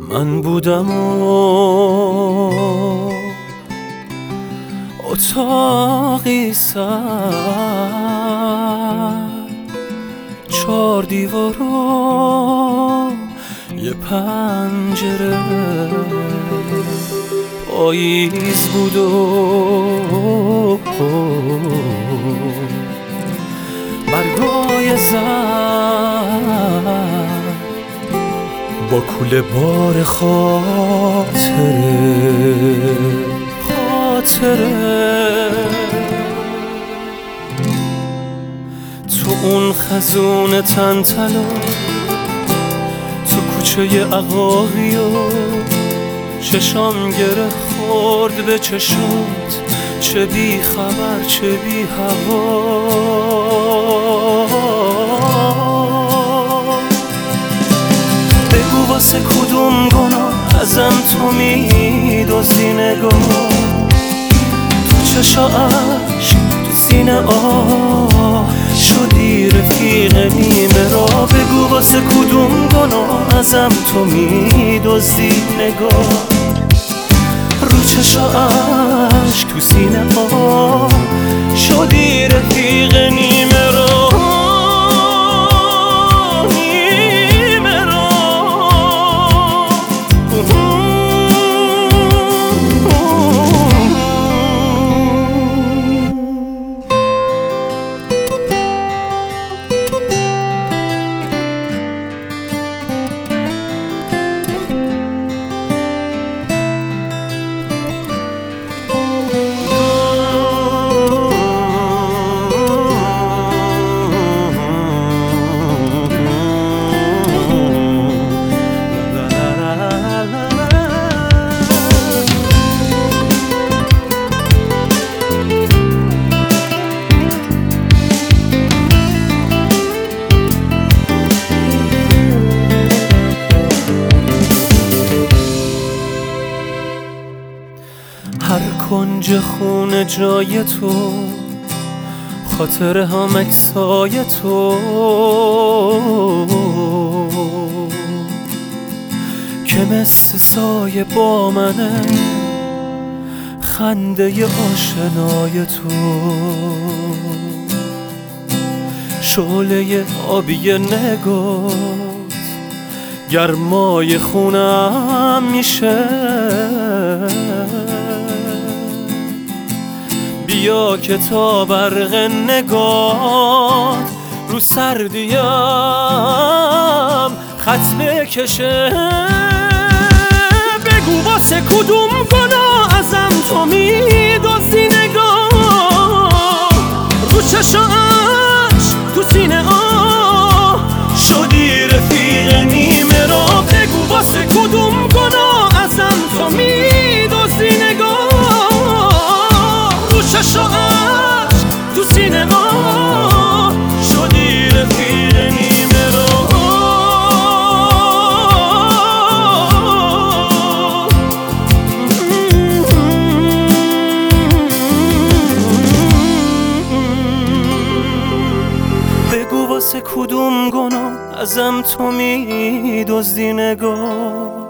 من بودم اتاقی سر، 4 دیوار و یه پنجره، پاییز بود و برگای زر با کوله بار خاطره تو اون خزون تنتلا، تو کوچه عقاقی و چشام گره خورد به چشات، چه بی خبر چه بی هوا. بگو واسه کدوم گناه ازم تو میدوزی نگاه، تو چشا عشق تو سینه شدی رفیق نیمه راه. بگو واسه کدوم گناه ازم تو میدوزی نگاه، رو چشا عشق تو سینه شدی رفیق نیمه راه. هر کنج خونه جای تو، خاطره هم عکسای تو که مثل سایه با منه، خنده آشنای تو، شعله آبی نگات گرمای خونم میشه. بیا که تا برق نگات رو سردیم خط بکشه. بگو واسه کدوم گناه ازم تو میدوزی نگاه، رو چشاش تو سینه شدی رفیق نیمه راه. بگو واسه کدوم گناه ازم تو میدوزی نگاه، رو چشاش تو سینه شدی رفیق نیمه راه. بگو واسه کدوم گناه ازم تو میدوزی نگاه،